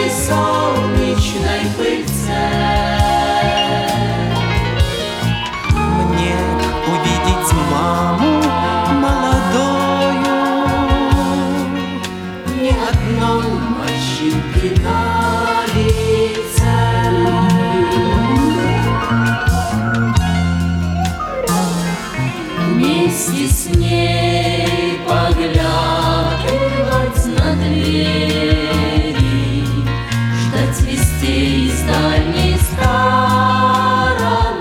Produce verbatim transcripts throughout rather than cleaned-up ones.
белой солнечной пыльце. Мне увидеть маму молодою, Ни одной морщинки на лице. Вместе с ней поглядывать на двери, ждать вестей из дальней стороны.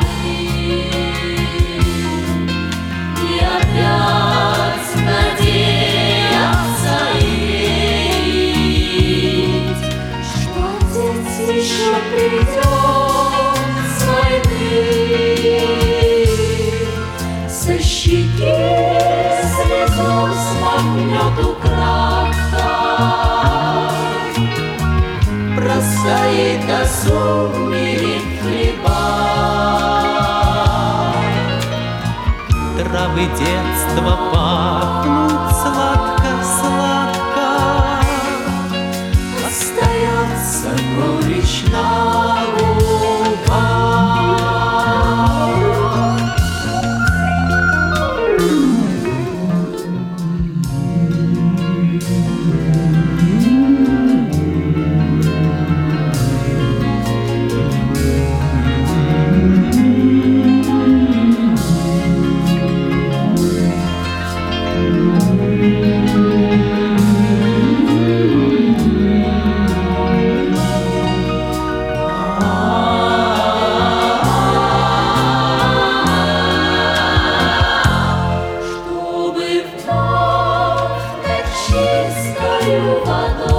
И опять надеяться и верить, что отец еще придет с войны. Со щеки слезу смахнет украдкой, бросает до сумерек хлеба. травы детства пахнут сладко-сладко. Остается горечь на губах. Чистою водой